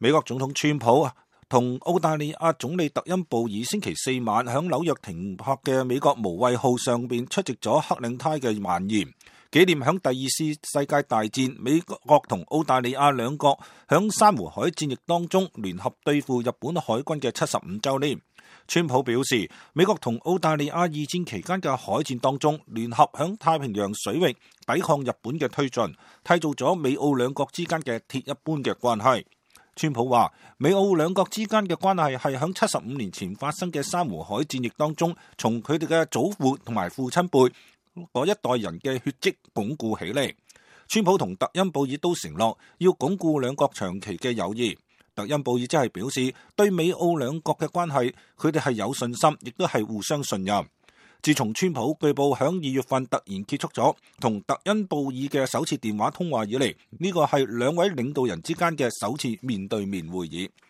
美國總統川普同澳大利亞總理特恩布爾星期四晚響紐約停泊嘅美國無畏號上邊出席咗克領呔嘅晚宴，紀念響第二次世界大戰美國同澳大利亞兩國響珊瑚海戰役當中聯合對付日本海軍嘅75週年。川普表示，美國同澳大利亞二戰期間嘅海戰當中聯合響太平洋水域抵抗日本嘅推進，締造咗美澳兩國之間嘅鐵一般嘅關係。川普話，美澳兩國之間嘅關係係響75年前發生嘅珊瑚海戰役當中，從佢哋嘅祖父同埋父親輩嗰一代人嘅血跡鞏固起嚟。川普同特恩布爾都承諾要鞏固兩國長期嘅友誼。特恩布爾即係表示，對美澳兩國嘅關係，佢哋係有信心，亦都係互相信任。自從川普據報響2月份突然結束咗同特恩布爾嘅首次電話通話以嚟，呢個係兩位領導人之間嘅首次面對面會議。